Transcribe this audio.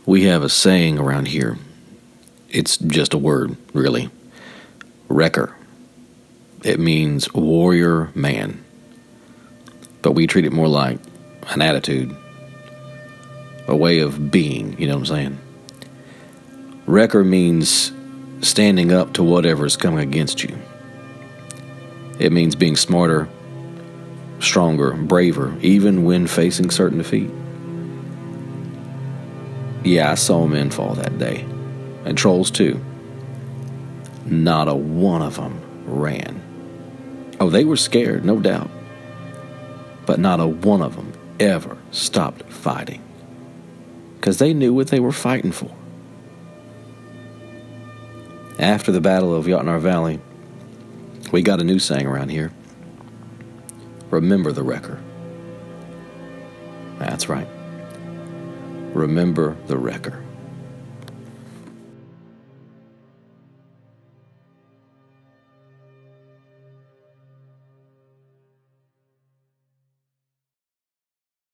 We have a saying around here. It's just a word, really. Wrecker. It means warrior man. But we treat it more like an attitude, a way of being, you know what I'm saying? Wrecker means standing up to whatever's coming against you. It means being smarter, stronger, braver, even when facing certain defeat. Yeah, I saw men fall that day, and trolls too. Not a one of them ran. Oh, they were scared, no doubt. But not a one of them ever stopped fighting. Because they knew what they were fighting for. After the Battle of Yatnar Valley, we got a new saying around here. Remember the wrecker. That's right. Remember the wrecker.